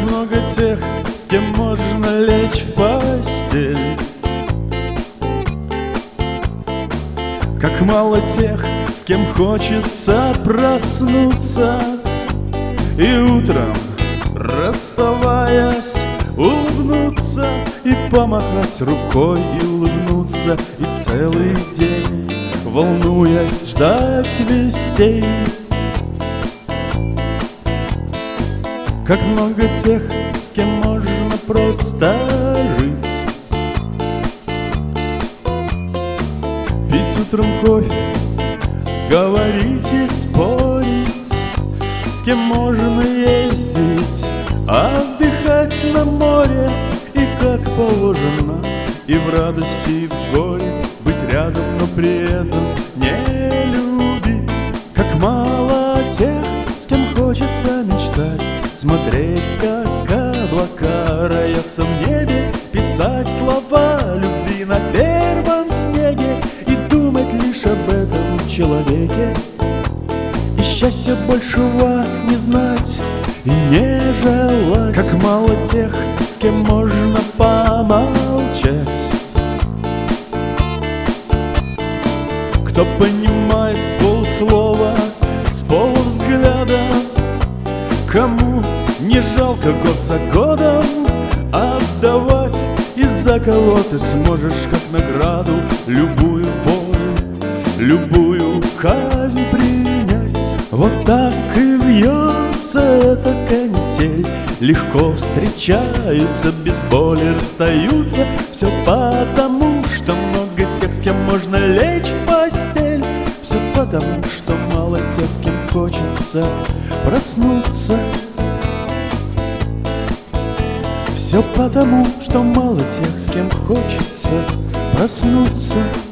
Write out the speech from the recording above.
много тех, с кем можно лечь в постель. Как мало тех, с кем хочется проснуться и утром, расставаясь, улыбнуться и помахать рукой и улыбнуться, и целый день, волнуясь, ждать вестей. Как много тех, с кем можно просто жить, пить утром кофе, говорить и спорить, с кем можно ездить, отдыхать на море, и как положено, и в радости, и в горе быть рядом, но при этом не любить. Как мало тех, с кем хочется мечтать, смотреть, как облака роятся в небе, писать слова любви на первом снеге и думать лишь об этом человеке. И счастья большего не знать и не желать. Как мало тех, с кем можно помолчать, кто понимает с полуслова, с полувзгляда, кому не жалко год за годом отдавать, и за кого ты сможешь как награду любую боль, любую казнь принять. Вот так и вьется эта канитель, легко встречаются, без боли расстаются. Все потому, что много тех, с кем можно лечь в постель. Все потому, что мало тех, с кем хочется проснуться. Все потому, что мало тех, с кем хочется проснуться.